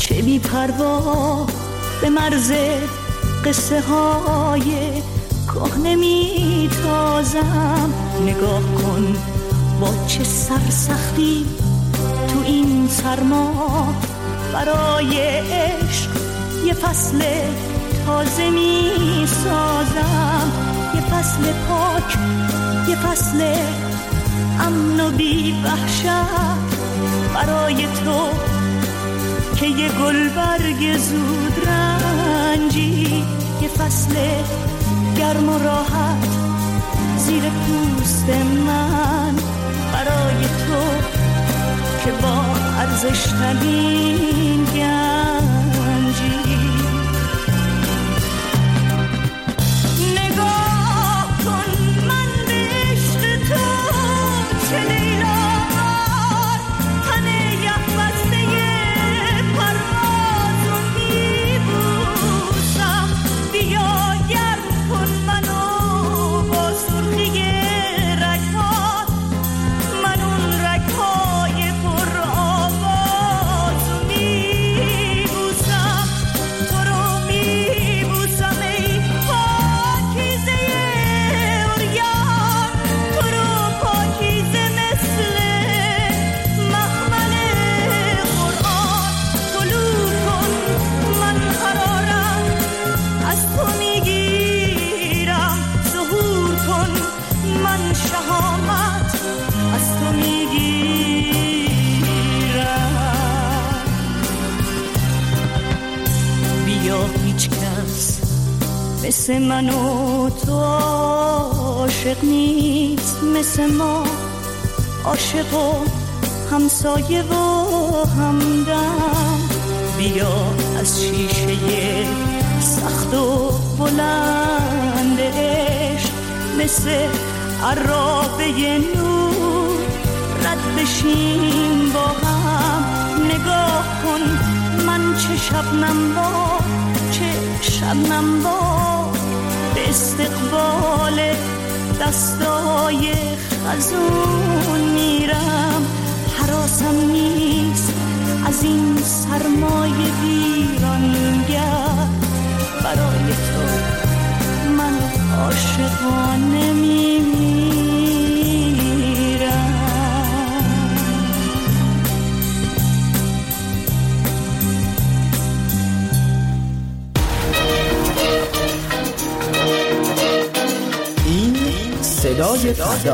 چه بی پروا به مرز قصه های کهنه می تازم. نگاه کن با چه سرسختی تو این سرما برای عشق یه فصل تازه می سازم. یه فصل پاک، یه فصل امن و بی وحشت برای تو که یه گلبرگ زود رنجی. یه فصل گرم و راحت زیر پوست من برای تو که با ارزش ترین گنجی. نگاه کن من به عشق تو چه لیلامار تنه یخ بسته پرواز و میبوسم. بیا گرم کن منو با سرخی رگ‌ها، من اون رگ‌های پر آواز و میبوسم. تو رو میبوسم ای پاکیزه عریان، تو رو پاکیزه مثل مخمل قرآن. طلوع کن من قرارم از تو میگیرم، ظهور کن من شهامت از تو میگیرم. بیا هیچ کس مثل من و تو عاشق نیست، مثل ما عاشق و همسایه و همدم. بیا از شیشه سخت و بلند عشق مثل عرابه نور رد بشیم با هم. نگاه کن من چه شبنم با، چه شبنم با به استقبال دستای خزون میرم. حراسم نیست از این سرمای ویرانگر، برای تو من عاشقانه میمیرم. این صدای فردا،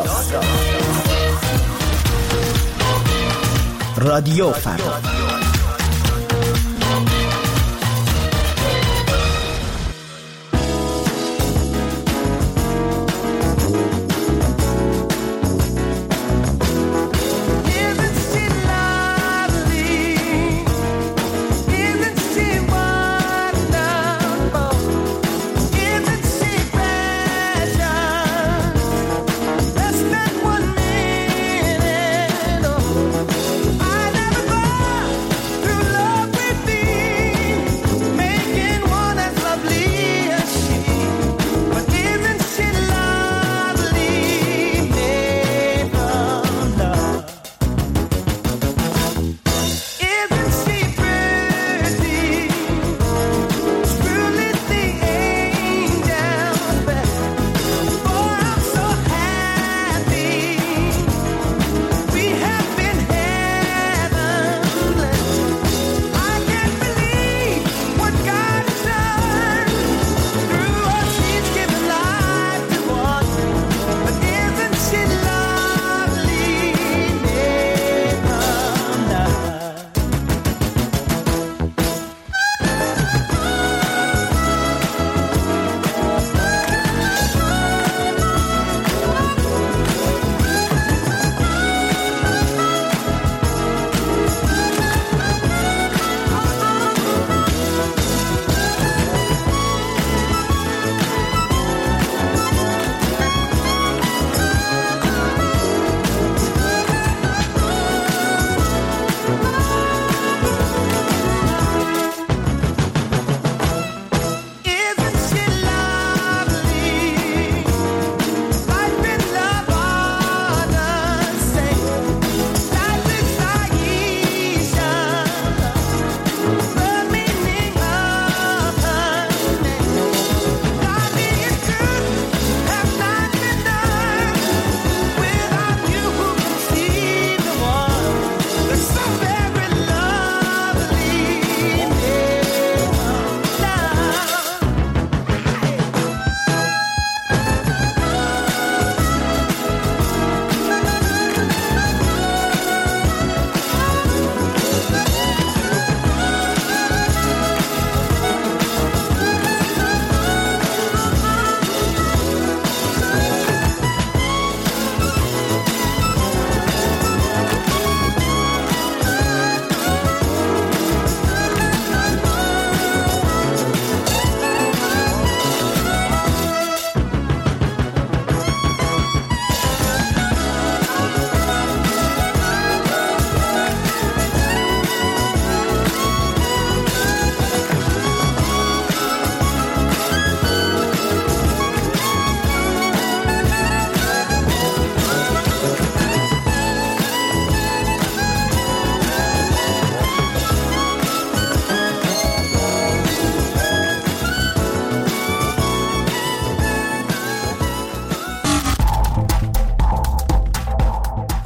رادیو فردا.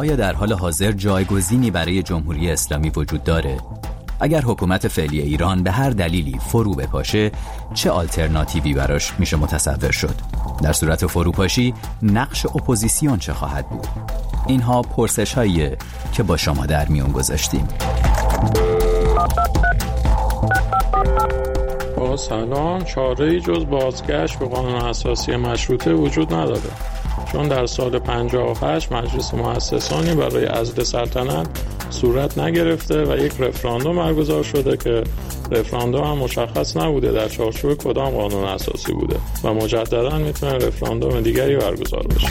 آیا در حال حاضر جایگزینی برای جمهوری اسلامی وجود داره؟ اگر حکومت فعلی ایران به هر دلیلی فرو بپاشه، چه آلترناتیوی براش میشه متصور شد؟ در صورت فروپاشی، نقش اپوزیسیون چه خواهد بود؟ اینها پرسش‌هاییه که با شما در میون گذاشتیم. با سلام، چاره‌ای جز بازگشت به قانون اساسی مشروطه وجود نداره، چون در سال 58 مجلس مؤسسانی برای عزل سلطنت صورت نگرفته و یک رفراندوم برگزار شده که رفراندوم هم مشخص نبوده در چارچوب کدام قانون اساسی بوده و مجددا میتونه رفراندوم دیگری برگزار بشه.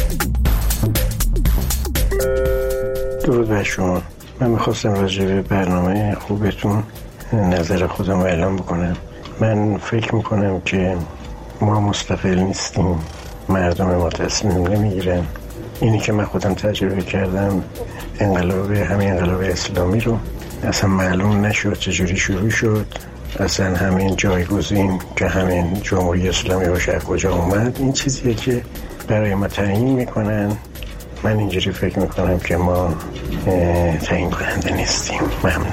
درود بر شما. من میخواستم راجع به برنامه خوبتون نظر خودم رو اعلام بکنم. من فکر میکنم که ما مستقل نیستیم، مردم ما تصمیم نمیگیرن. اینی که من خودم تجربه کردم، همین انقلاب اسلامی رو اصلا معلوم نشد چجوری شروع شد، اصلا همین جایگزین که همین جمهوری اسلامی باشه کجا اومد. این چیزیه که برای ما تعیین میکنن. من اینجوری فکر میکنم که ما تعیین کننده نیستیم. ممنون.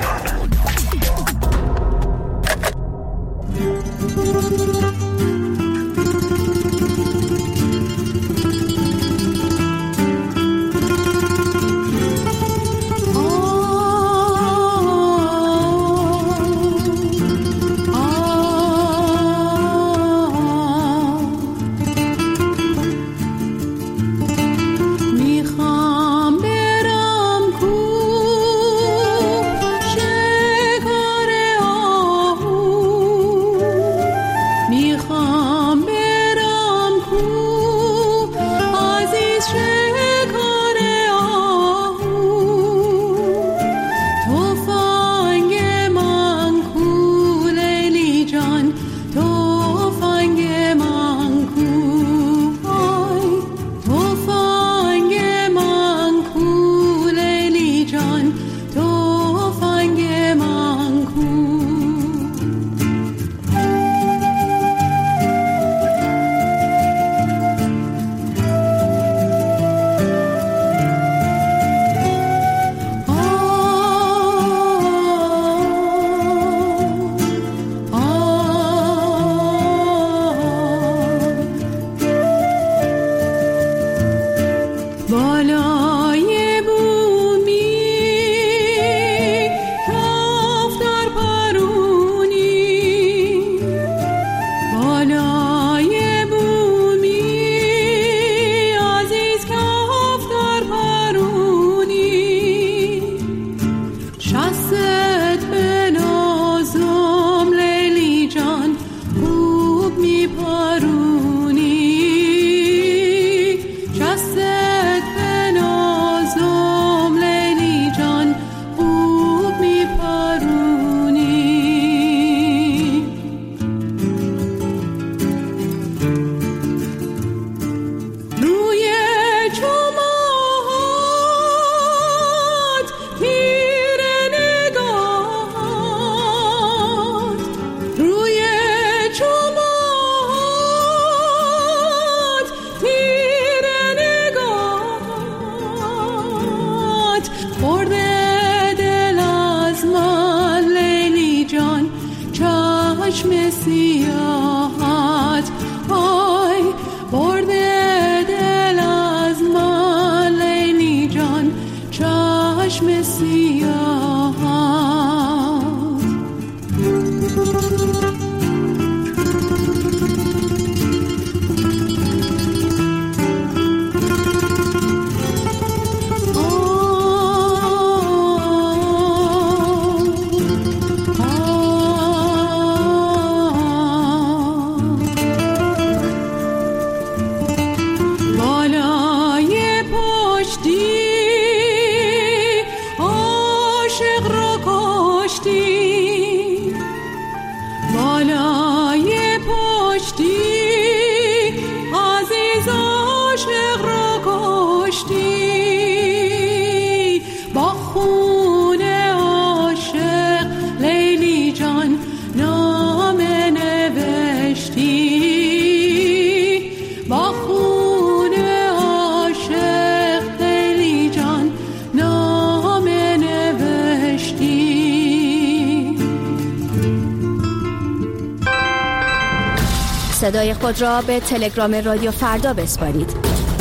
صدای خود را به تلگرام رادیو فردا بسپارید.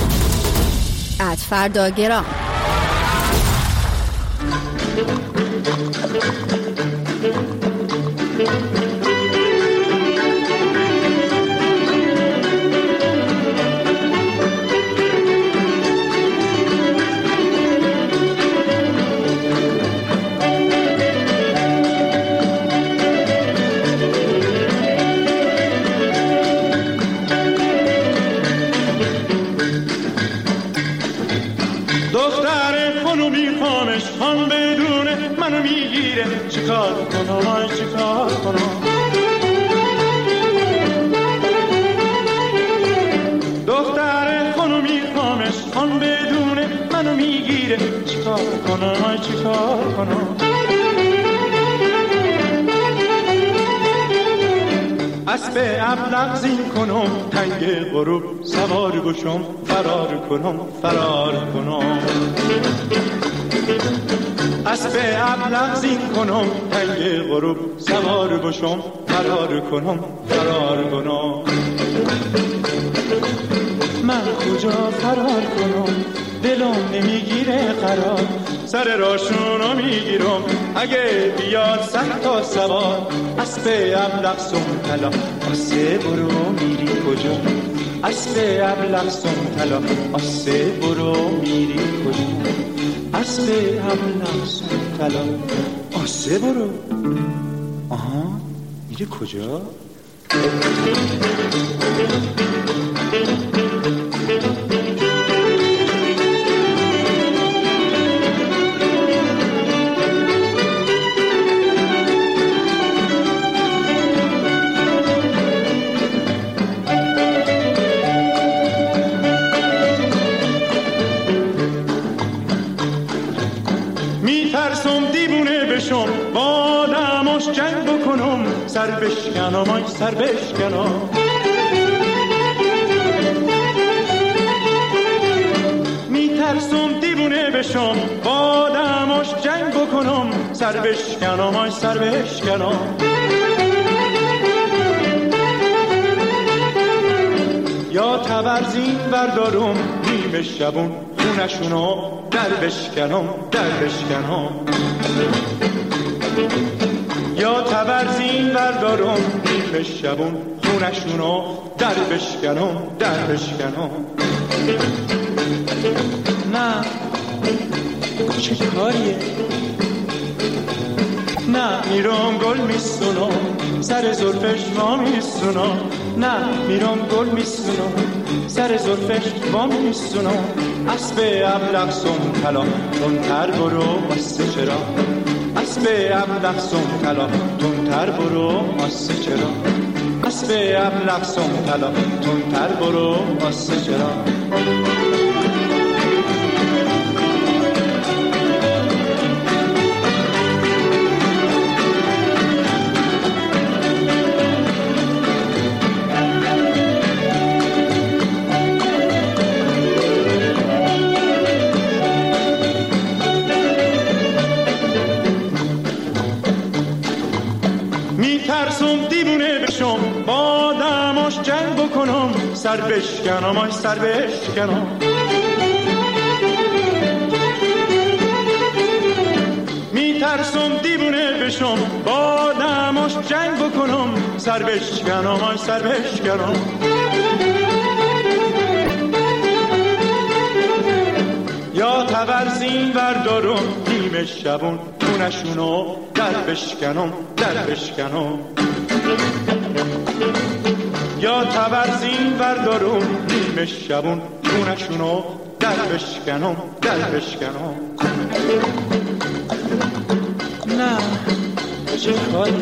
@فرداگرام. چیکار کنم چیکار کنم دختر خانو میخوامش خان بدونه منو میگیره چیکار کنم چیکار کنم اسب ابلق زین کنم تنگ غروب سوار بشم فرار کنم اسب ابلق زین کنم تنگ غروب سوار بشم فرار کنم من کجا فرار کنم دلم نمیگیره قرار سر راشونو میگیرم اگه بیاد 100 تا سوار اسب ابلق سمتلا آسه برو میری کجا اسب ابلق سمتلا آسه برو میری کجا اسب ابلق سمتلا آسه برو آها میری کجا سر بشکنم میترسم دیوونه بشم با آدماش جنگ بکنم سر بشکنم یا تبرزین بردارم نیمه شبون خونشونو در بشکنم یا تبرزین بردارم نیمه شبون خونشونو در بشکنم نه چه کاریه نه میرم گل میسونم سر زلفش وا میسونم نه میرم گل میسونم سر زلفش وا میسونم اسب ابلق سمتلا تندتر برو واسه چرا اسب ابلق سمتلا تندتر برو واسه چرا اسب ابلق سمتلا تندتر برو واسه چرا سر بشکنم میترسم دیوونه بشم با آدماش جنگ بکنم سر بشکنم یا تبرزین بردارم نیمه شبون خونشونو در بشکنم یا تبرزین بردارم نیمه شبون خونشونو در بشکنم نه چه کاری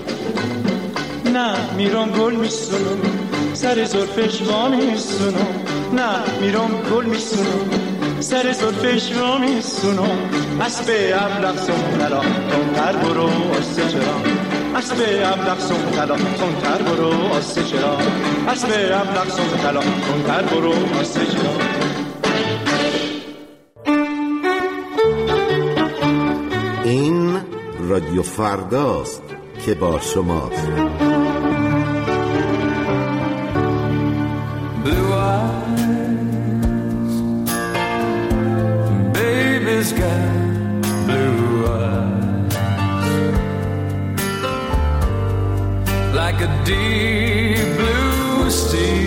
نه میرم گل میسونم سر زلفش وا میسونم نه میرم گل میسونم سر زلفش وا میسونم اسب ابلق سمتلا تندتر برو واسه چرا اسب ابلق سمتلا تندتر برو واسه چرا اسب ابلق سمتلا تندتر برو واسه چرا این رادیو فرداست که با شماست. blue eyes. Baby's got blue eyes, like a deep blue sea.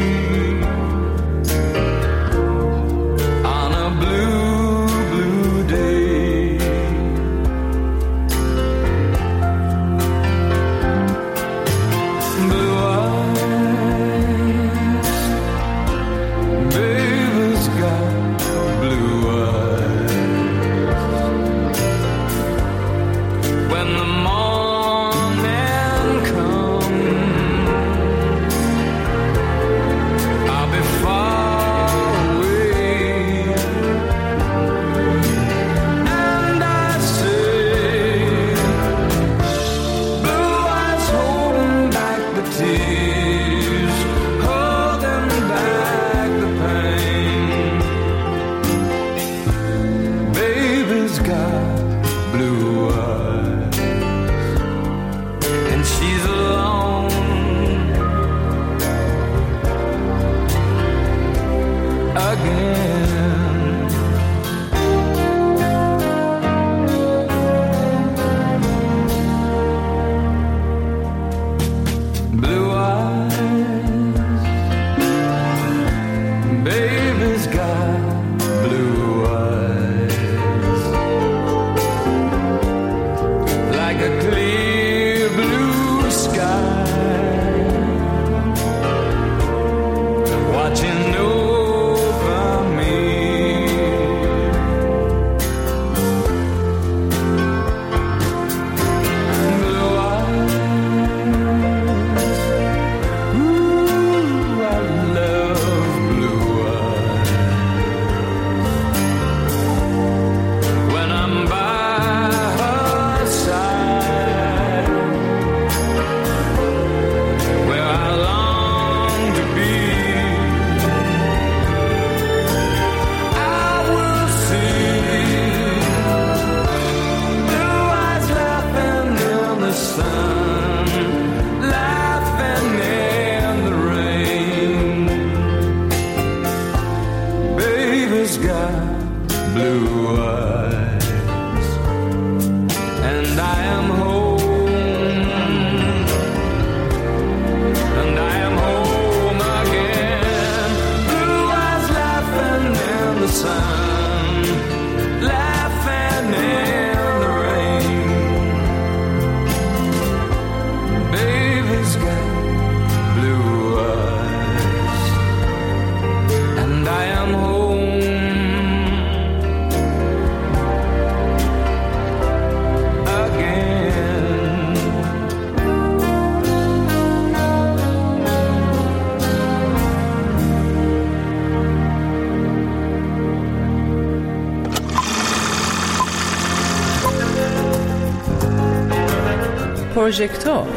پروژکتور.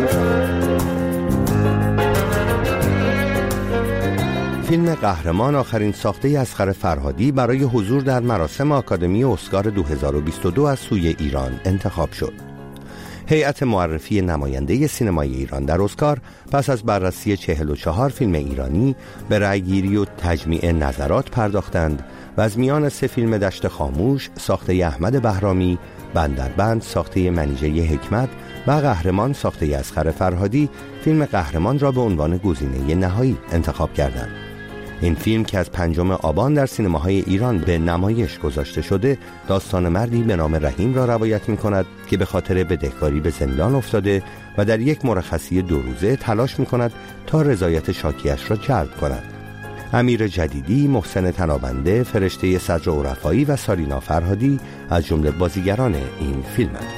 فیلم قهرمان آخرین ساخته اصغر فرهادی برای حضور در مراسم آکادمی اسکار 2022 از سوی ایران انتخاب شد. هیئت معرفی نماینده سینمای ایران در اسکار پس از بررسی 44 فیلم ایرانی به رأیگیری و تجمیع نظرات پرداختند و از میان 3 فیلم دشت خاموش ساخته احمد بهرامی، بندربند ساخته منیژه حکمت و قهرمان ساخته اصغر فرهادی فیلم قهرمان را به عنوان گزینه نهایی انتخاب کردند. این فیلم که از 5 آبان در سینماهای ایران به نمایش گذاشته شده، داستان مردی به نام رحیم را روایت می کند که به خاطر بدهکاری به زندان افتاده و در یک مرخصی 2 روزه تلاش می کند تا رضایت شاکیش را جلب کند. امیر جدیدی، محسن تنابنده، فرشته صدر عرفایی و سارینا فرهادی از جمله بازیگران این فیلمند.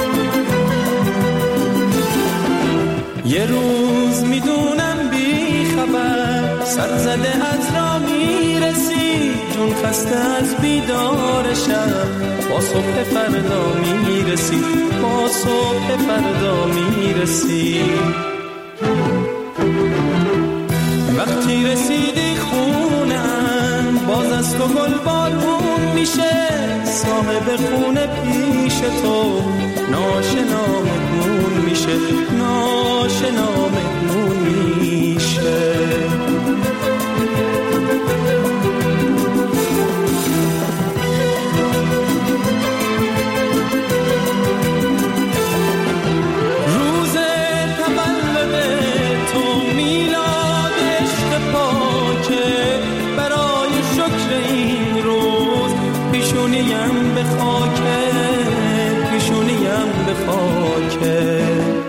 یه روز میدونم بی خبر سر زده از را میرسی، جون خسته از بیدار شب با صبح فردا میرسی، با صبح فردا میرسی. وقتی رسیدی خونم باز از تو گل بارون میشه، صاحب خونه پیش تو ناشنا مهمون میشه، ناشنا مهمون میشه. روز تولد تو میلاد عشق پاکه، برای شکر این روز پیشونیم به خاکه، پیشونیم به خاکه.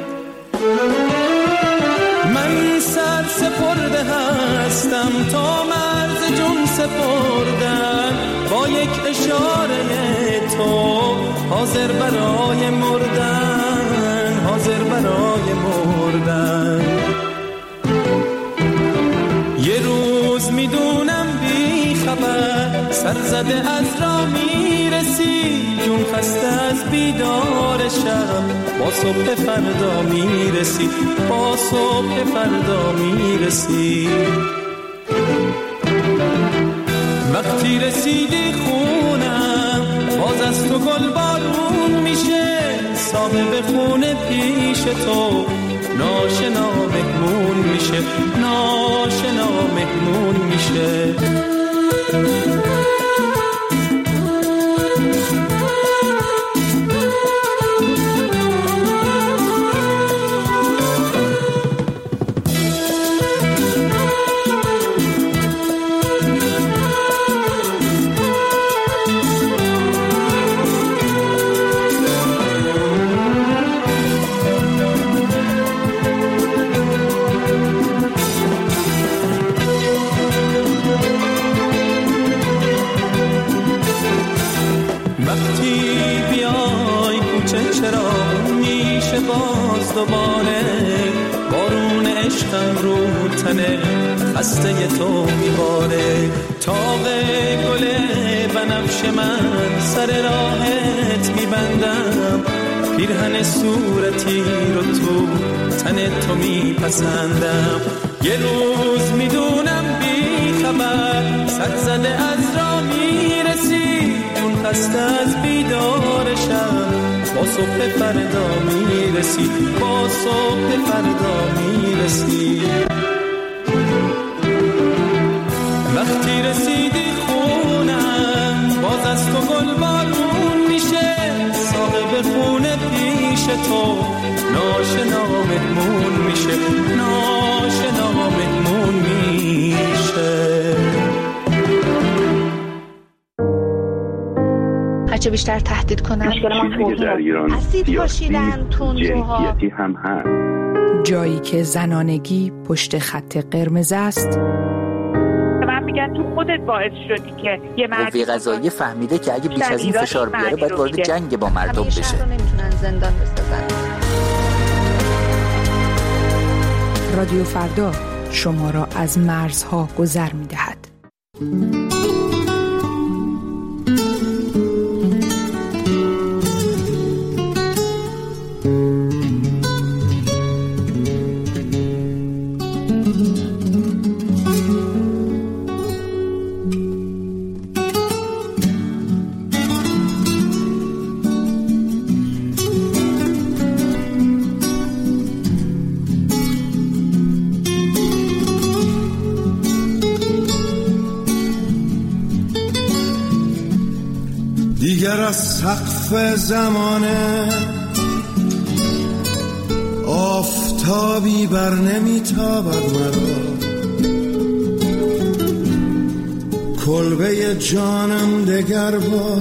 من سر سپرده هستم تا مرز جون سپردم، با یک اشاره تو حاضر برای مردن، حاضر برای مردن. یه روز میدونم بی خبر سر زده از را میرسی، جون خسته از بیدار شب با صبح فردا میرسی، با صبح فردا میرسی. وقتی رسیدی خونم باز از تو گل بارون میشه، صاحب خونه پیش تو ناشنا مهمون میشه، ناشنا مهمون میشه. دوباره بارون عشقم رو تنه خسته تو میباره، تاق گل بنفش من سر راحت میبندم، پیرهن صورتی رو تو تن تو میپسندم. یه روز میدونم بی خبر سر زده از را میرسی، جون خسته از بیدار شب با صبح فردا میرسی، با صبح فردا میرسی. وقتی رسیدی خونم باز از تو گل بارون میشه، صاحب خونه پیش تو ناشنا مهمون میشه، ناشنا مهمون میشه. هرچه بیشتر تهدید کنن چیزی در ایران اسید پاشیدن، تندروها هم هست. جایی که زنانگی پشت خط قرمز است. من میگن تو خودت باعث شدی که یه قوه قضاییه فهمیده که اگه بیش از این فشار بیاره باید وارد جنگ با مردم بشه. نمیتونن زندان بسازن. رادیو فردا شما را از مرزها گذر میدهد. دیگر از سقف زمانه آفتابی بر نمیتابد مرا، کلبه جانم دگر با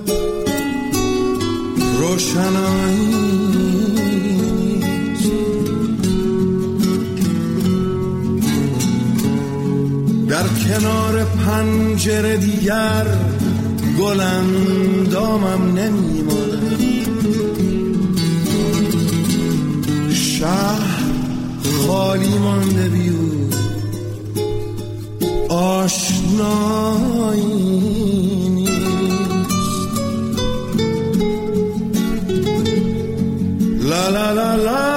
روشنایی در کنار پنجره دیگر گلندامم نمیماند، شهر خالی مانده بیو آشنایی نیست. لا لا لا لا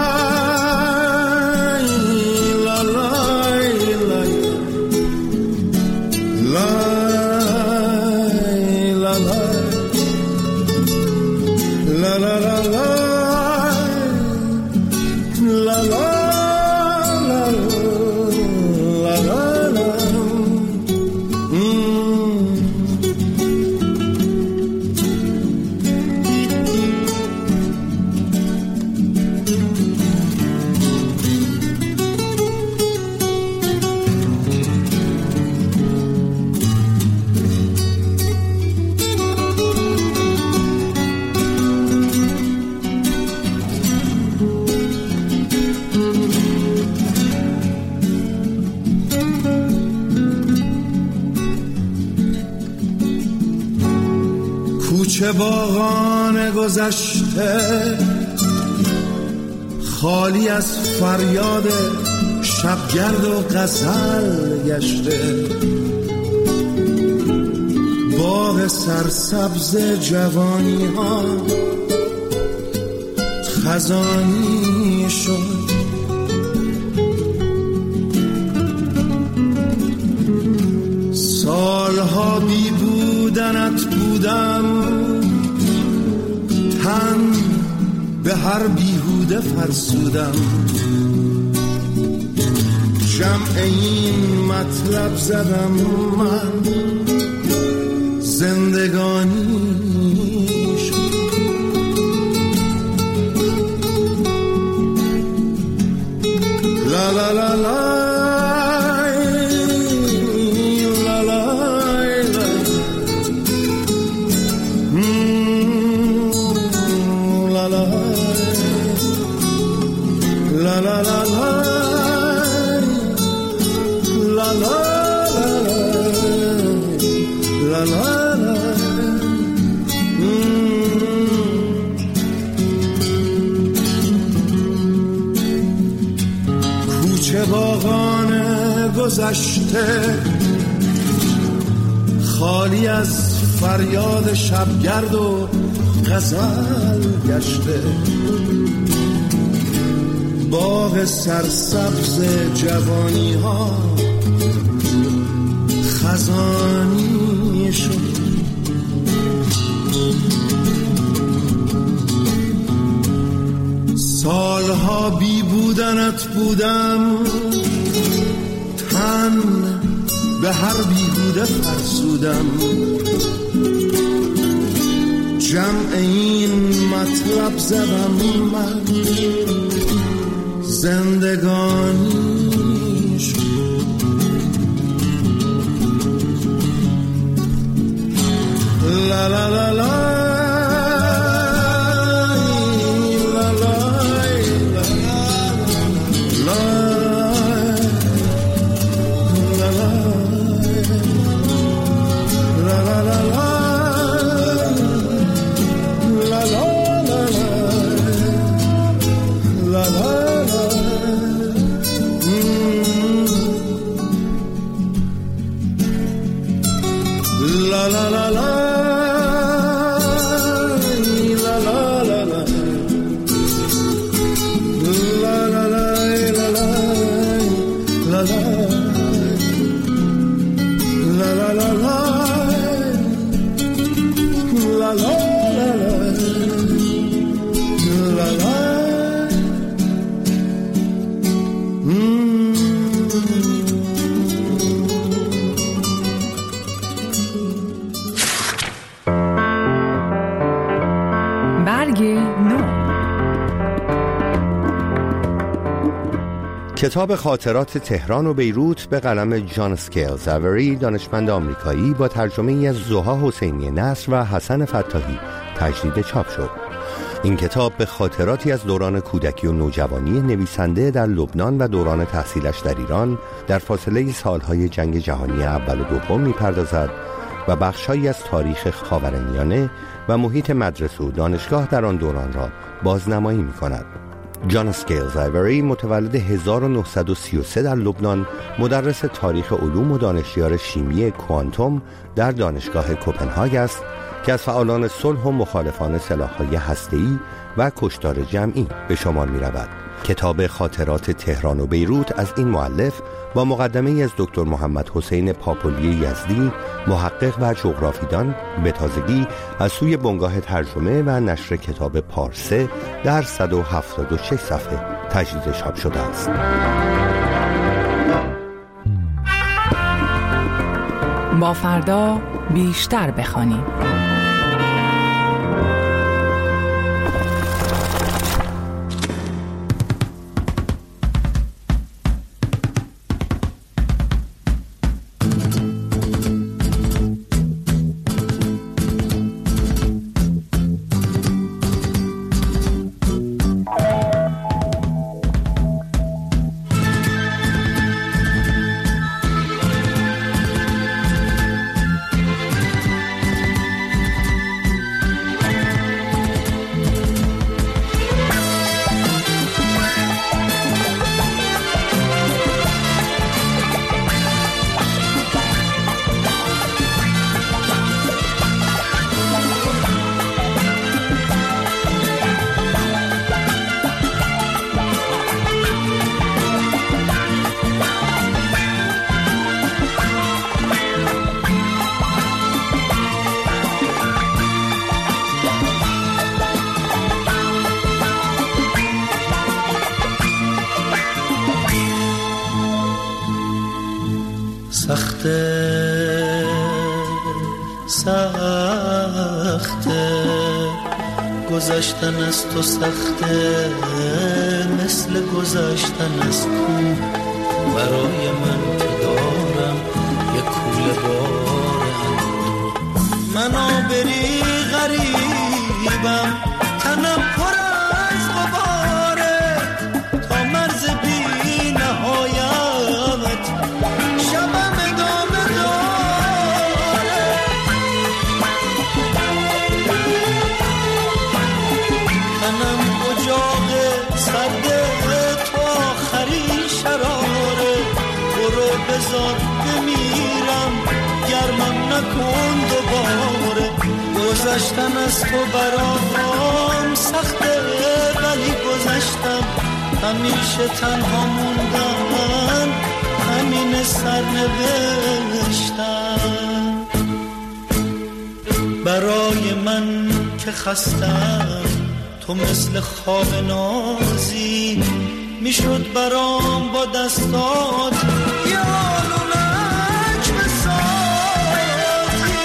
کوچه باغان گذشته خالی از فریاد شبگرد و غزل گشته، باغ سرسبز جوانی ها خزانی شد. سالها بی بودنت بودم، تن به هر بیهوده فرسودم. جمع این مطلب زدم من، زندگانی شد. لا لا لا لا کوچه باغان گذشته خالی از فریاد شبگرد و غزل گشته، باغ سرسبز جوانی ها خزانی شد. سالها بی بودنت بودم، تن به هر بیهوده فرسودم. جمع این مطلب زدم من، زندگانی شد. لا لا لا لا کتاب خاطرات تهران و بیروت به قلم جان اسکیلز اوری، دانشمند آمریکایی، با ترجمه ای از زها حسینی نصر و حسن فتاحی تجدید چاپ شد. این کتاب به خاطراتی از دوران کودکی و نوجوانی نویسنده در لبنان و دوران تحصیلش در ایران در فاصله سالهای جنگ جهانی اول و دوم می‌پردازد و بخش‌هایی از تاریخ خاورمیانه و محیط مدرسه و دانشگاه در آن دوران را بازنمایی می‌کند. جان سکیلز آیوری متولد 1933 در لبنان، مدرس تاریخ علوم و دانشیار شیمی کوانتوم در دانشگاه کوپنهاگ است که از فعالان صلح و مخالفان سلاح‌های هسته‌ای و کشتار جمعی به شمار می‌رود. کتاب خاطرات تهران و بیروت از این مؤلف با مقدمه‌ای از دکتر محمد حسین پاپولی یزدی، محقق و جغرافیدان، به تازگی از سوی بنگاه ترجمه و نشر کتاب پارسه در 176 صفحه تجدید چاپ شده است. با فردا بیشتر بخوانیم. سخته گذشتن از تو، سخته مثل گذشتن از کوه. برای من که دارم یک کوله بارم، من آبری غریبم، تنم پر از غباره، تا مرز بی نهایت شبم ادامه داره. تنم اجاق سرده تو آخرین شراره، برو بذار بمیرم گرمم نکن دوباره. گذشتن از تو برام سخته ولی گذشتم، همیشه تنها موندن همین سرنوشتم. برای من که خستم تو مثل خواب نازی، میشد برام با دستات یه آلونک بسازی.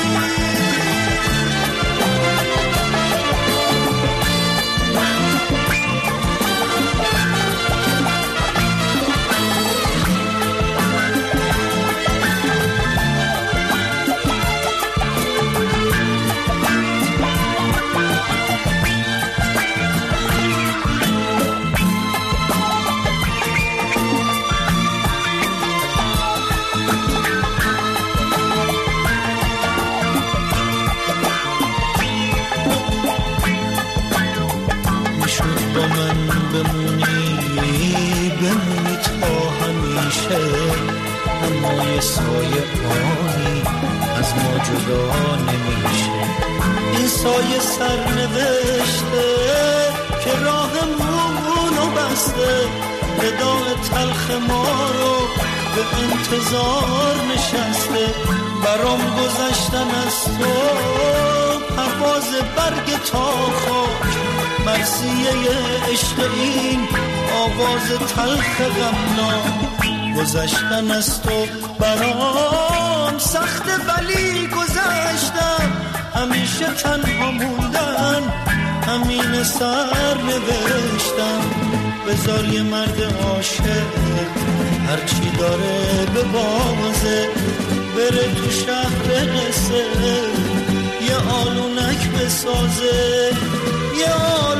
بمونی تا همیشه، اما یه سایه آنی از ما جدا نمیشه. این سایه سرنوشته که راهمونو بسته، وداع تلخ ما رو به انتظار نشسته. برام گذشتن از تو پرواز برگ تا خاک، مرثیه عشق این آواز تلخ غمناک. گذشتن از تو برام سخته ولی گذشتم، همیشه تنها موندن همین سرنوشتم. بذار یه مرد عاشق هرچی داره به بازه، بره تو شهر قصه یه آلونک بسازه، یه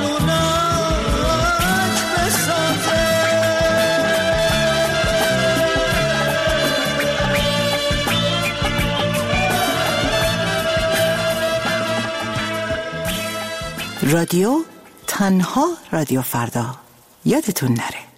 آلونک بسازه. رادیو تنها رادیو فردا، یادتون نره.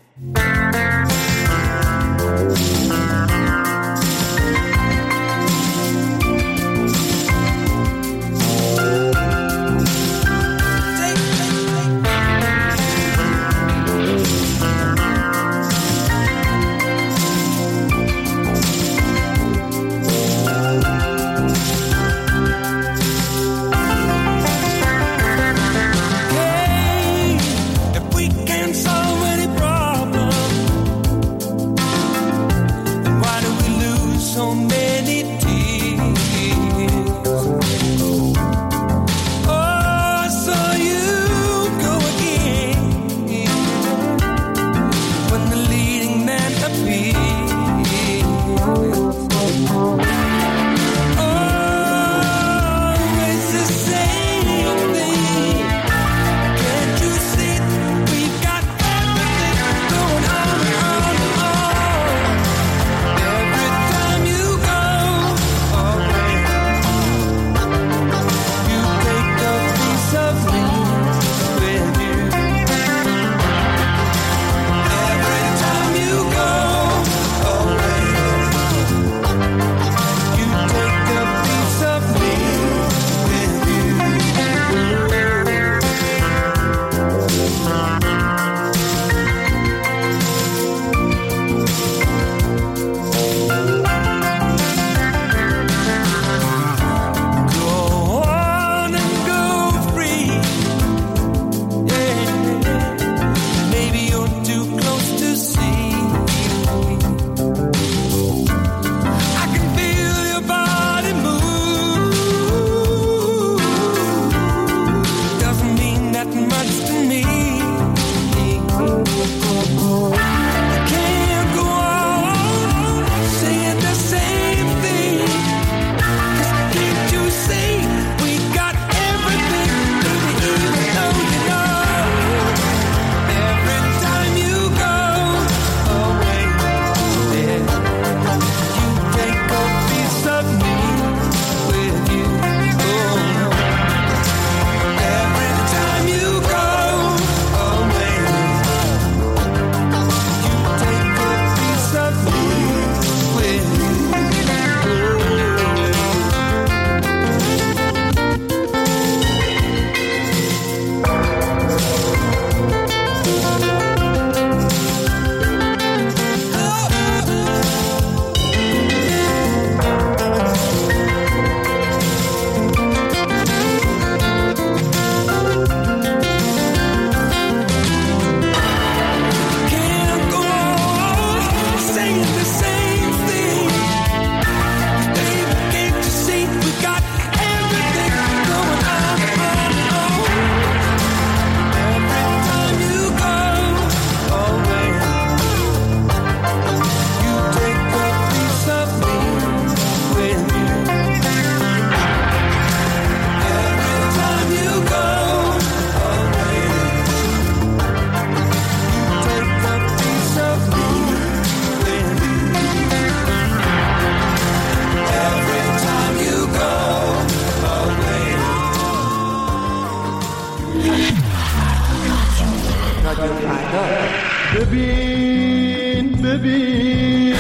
ببین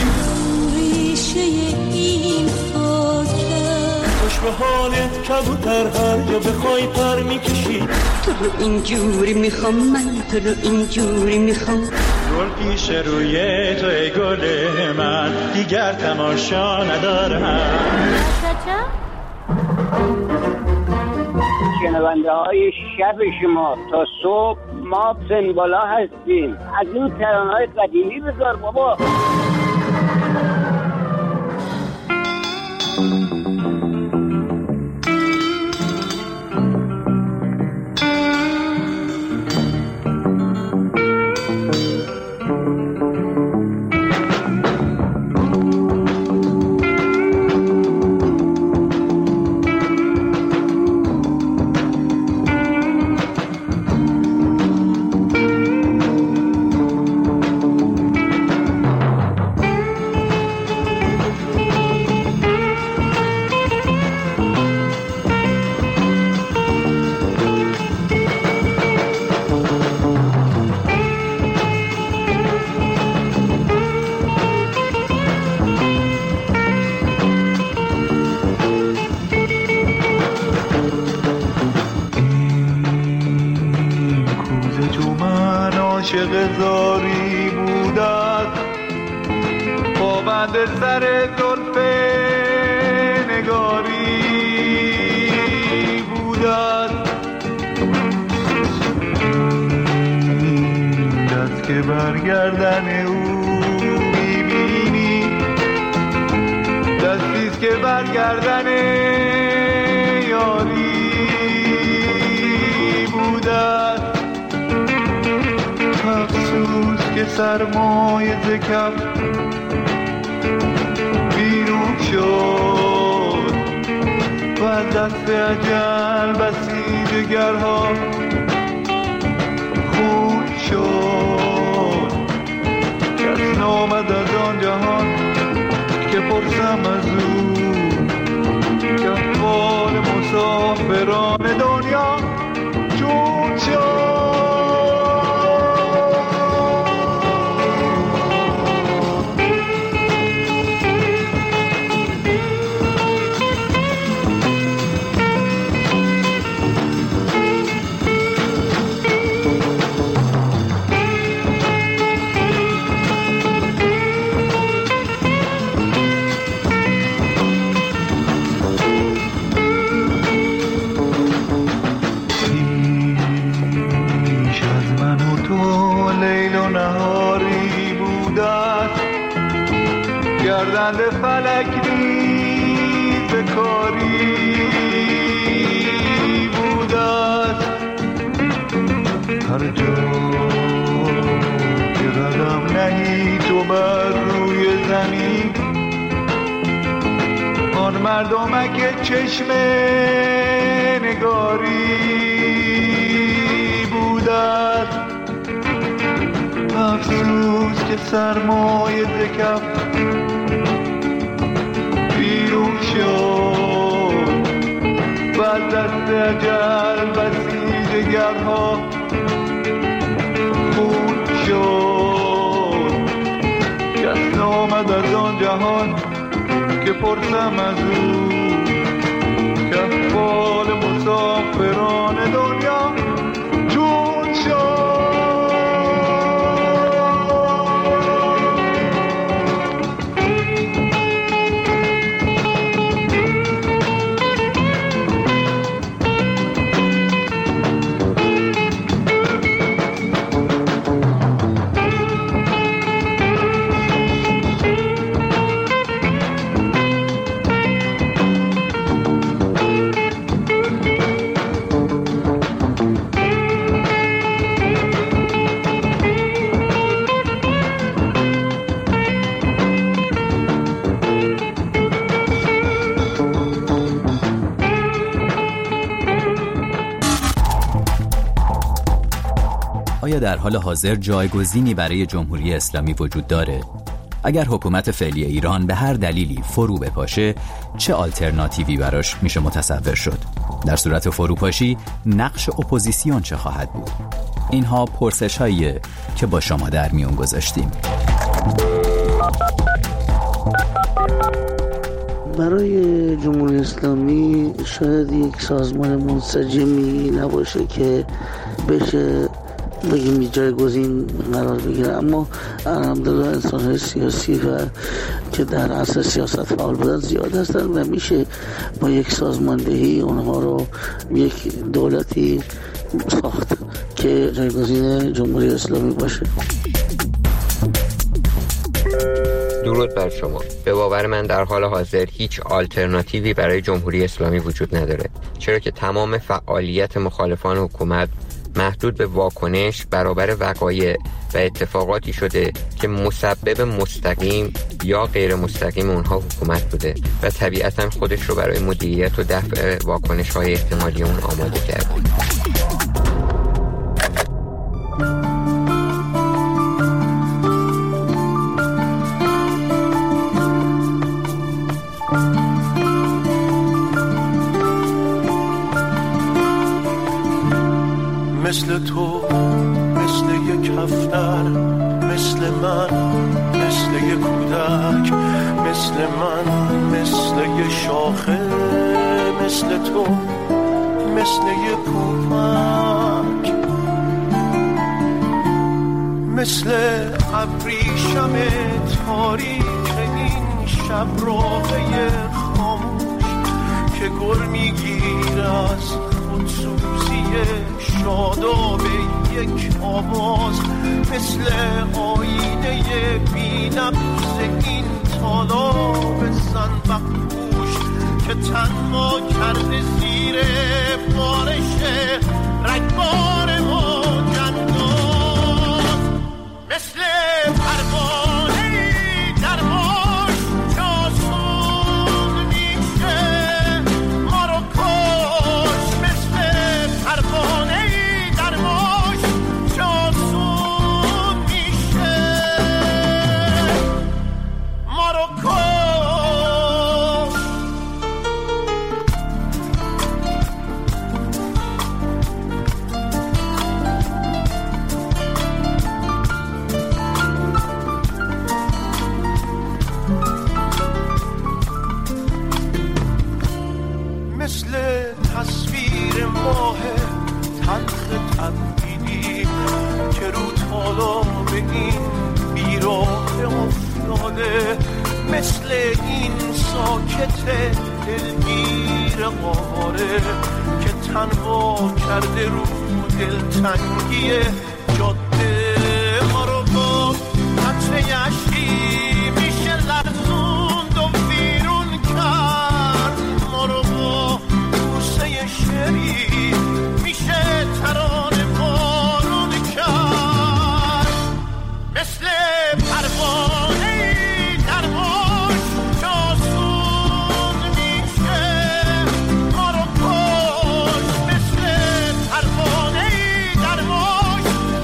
ریشه این خاکه خوش به حالت کبوتر هر جا بخوای پر میکشی تو رو اینجوری میخوام من تو رو اینجوری میخوام گل پیش روی تو ای گل من دیگر تماشا ندارم شنونده های شب شما تا صبح ما پنبالا هستیم از این ترانه‌های قدیمی بذار بابا عاشق زاری بودت پابند سر زلف نگاری بودت این دست که برگردن او میبینی دستیست که برگردن یاری بودت افسوس که سرمایه ز کف بیرون شد و از دست اجل بسیجگرها خون شد کس نامد از آن جهان که پرسم از او که احوال مسافران دنیا چون شد. گردند فلک نیز به کاری بودت هر جا که قدم نهی تو بر روی زمین آن مردمک چشم نگاری بودت افسوس که سرمایه ز کف بیرون شد و از دست اجل بسیجگرها خون شد کس نامد از آن جهان که پرسم از او که احوال مسافران دنیا چون شد. آیا در حال حاضر جایگزینی برای جمهوری اسلامی وجود داره؟ اگر حکومت فعلی ایران به هر دلیلی فرو بپاشه، چه آلترناتیوی براش میشه متصور شد؟ در صورت فروپاشی، نقش اپوزیسیون چه خواهد بود؟ اینها پرسش‌هاییه که با شما در میون گذاشتیم. برای جمهوری اسلامی شاید یک سازمان منسجمی نباشه که بشه بگیم جایگزین قرار بگیره، اما الحمدلله انسان‌های سیاسی و که در عصر سیاست فعال بودن زیاد هستن و میشه با یک سازماندهی اونها رو یک دولتی ساخت که جایگزین جمهوری اسلامی باشه. درود بر شما. به باور من در حال حاضر هیچ آلترناتیوی برای جمهوری اسلامی وجود نداره، چرا که تمام فعالیت مخالفان حکومت محدود به واکنش برابر وقایع و اتفاقاتی شده که مسبب مستقیم یا غیر مستقیم اونها حکومت بوده و طبیعتاً خودش رو برای مدیریت و دفع واکنش‌های احتمالی اون آماده کرده. مثل تو، مثل یک هفتر، مثل من، مثل یک کودک، مثل من، مثل یک شاخه، مثل تو، مثل یک پوپک، مثل ابریشم تاریک این شب راهی خاموش که گر میگیر از خودسوزی شاداب یک آواز، مثل آینه بی‌نقص این طالاب زنبق پوش که تنها کرده زیر بارش رگبار موج انداز، مثل پروانه‌ای در موج جاسون میشه ما رو کش، مثل پروانه‌ای در موج جاسون میشه ما رو کش. مثل تصویر ماه تلخ تبدیلی که رو تالاب این بیراه افتاده، مثل این ساکت دلگیر قاره که تنها کرده رو دلتنگی جاده ما رو با قطره اشکی میشه لرزوند و بیرون کرد، ما رو با بوسه شری میشه ترانه بارون کرد، مثل پروانه‌ای در موج جاسون میشه ما رو کش، مثل پروانه‌ای در موج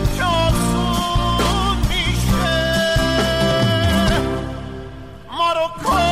جاسون میشه ما رو کش.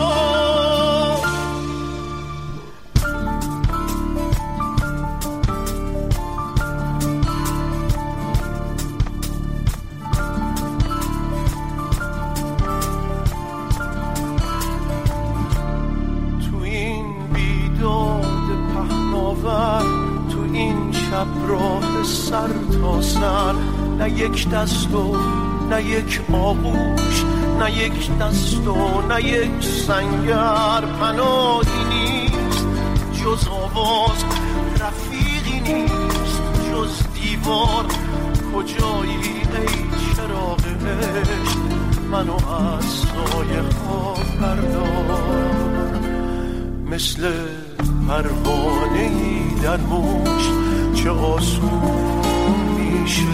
تو این بیداد پهناور، تو این شب راه سر تا سر، نه یک دست و نه یک آغوش، نه یک دست و نه یک سنگر، پناهی نیست جز آواز، رفیقی نیست جز دیوار، کجایی ای چراغ عشق منو از سایه ها بردار، مثل پروانه‌ای در موج چه آسون میشه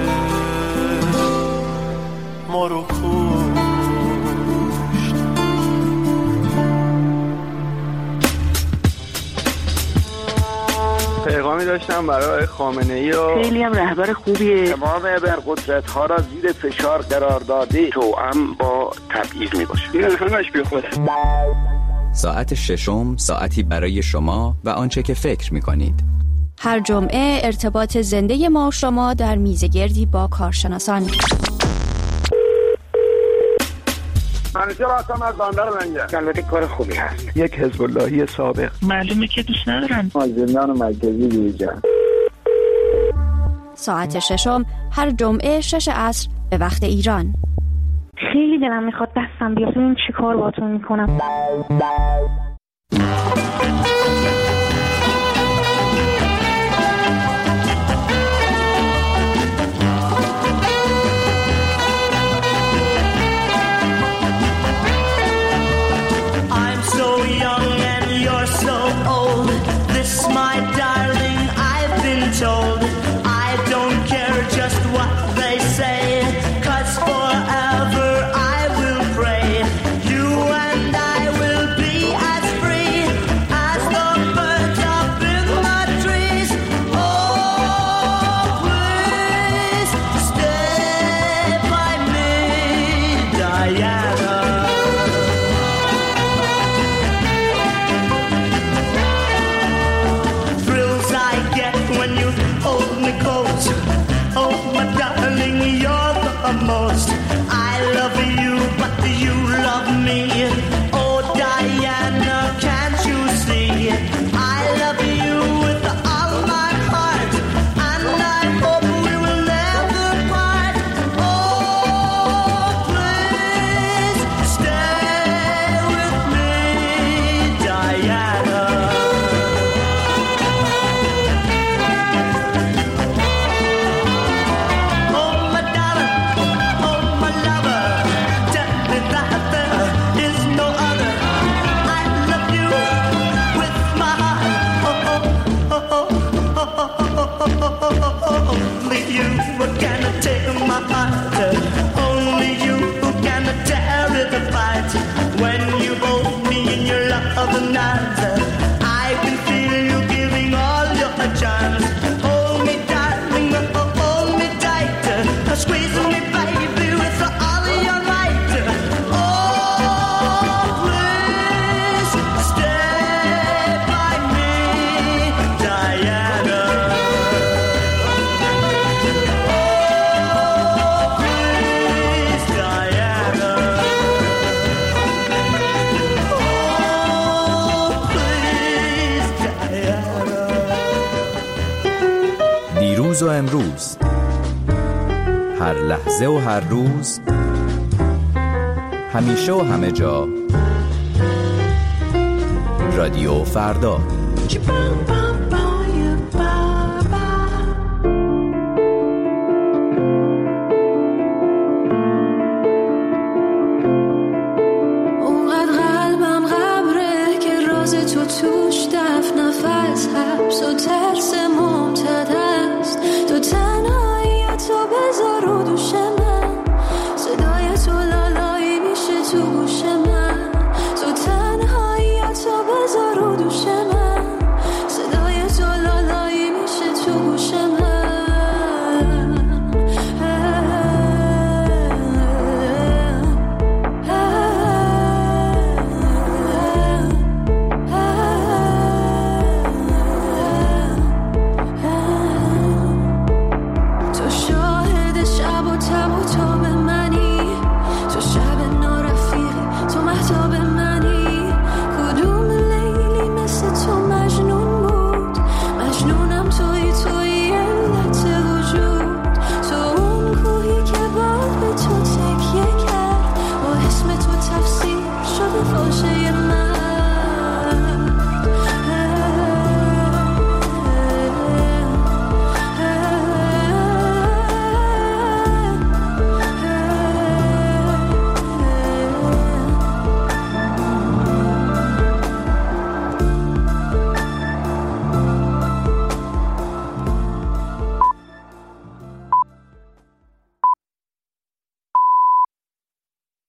ما رو کشت. پیغامی داشتم برای خامنه‌ای و خیلی هم رهبر خوبیه، تمام ابرقدرت‌ها را زیر فشار قرار داده، توأم با تبعیض میباشه. این همش بیخوده. ساعت ششم، ساعتی برای شما و آنچه که فکر می‌کنید. هر جمعه ارتباط زنده ما و شما در میزگردی با کارشناسان. منیجر هستم از بندر لنگر. البته کار خوبی هست. یک حزب اللهی سابق. معلومه که دوست ندارم. از زندان مرکزی بیرون. ساعت ششم هر جمعه 6 عصر به وقت ایران. خیلی دلم میخواد دستم بیاد ببینم چی کار باهاتون میکنم. I'm so young and you're so old. This, my darling, I've been told. I don't care just what they say, 'cause forever I will pray. You and I will be as free as the birds. دیروز و امروز، هر لحظه و هر روز، همیشه و همه جا. رادیو فردا. توش دفن نفس حبس و ترس ممتد است تو